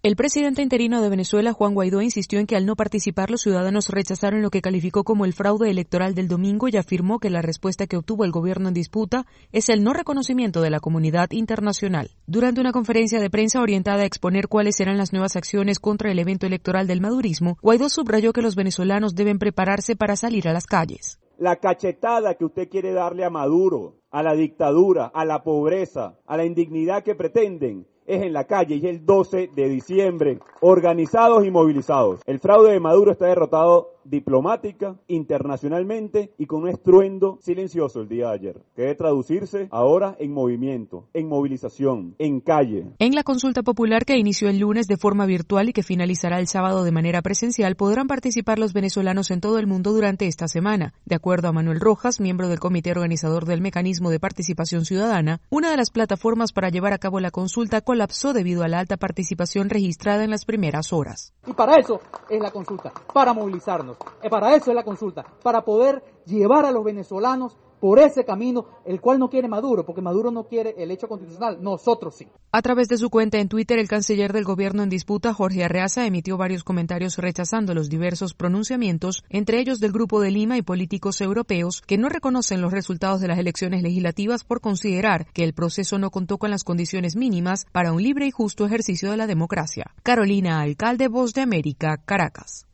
El presidente interino de Venezuela, Juan Guaidó, insistió en que al no participar los ciudadanos rechazaron lo que calificó como el fraude electoral del domingo y afirmó que la respuesta que obtuvo el gobierno en disputa es el no reconocimiento de la comunidad internacional. Durante una conferencia de prensa orientada a exponer cuáles serán las nuevas acciones contra el evento electoral del madurismo, Guaidó subrayó que los venezolanos deben prepararse para salir a las calles. La cachetada que usted quiere darle a Maduro, a la dictadura, a la pobreza, a la indignidad que pretenden, es en la calle y es el 12 de diciembre, organizados y movilizados. El fraude de Maduro está derrotado diplomática, internacionalmente y con un estruendo silencioso el día de ayer, que debe traducirse ahora en movimiento, en movilización, en calle. En la consulta popular que inició el lunes de forma virtual y que finalizará el sábado de manera presencial, podrán participar los venezolanos en todo el mundo durante esta semana. De acuerdo a Manuel Rojas, miembro del comité organizador del Mecanismo de Participación Ciudadana, una de las plataformas para llevar a cabo la consulta colapsó debido a la alta participación registrada en las primeras horas. Y para eso es la consulta, para movilizarnos. Para eso es la consulta, para poder llevar a los venezolanos por ese camino, el cual no quiere Maduro, porque Maduro no quiere el hecho constitucional, nosotros sí. A través de su cuenta en Twitter, el canciller del gobierno en disputa, Jorge Arreaza, emitió varios comentarios rechazando los diversos pronunciamientos, entre ellos del Grupo de Lima y políticos europeos, que no reconocen los resultados de las elecciones legislativas por considerar que el proceso no contó con las condiciones mínimas para un libre y justo ejercicio de la democracia. Carolina Alcalde, Voz de América, Caracas.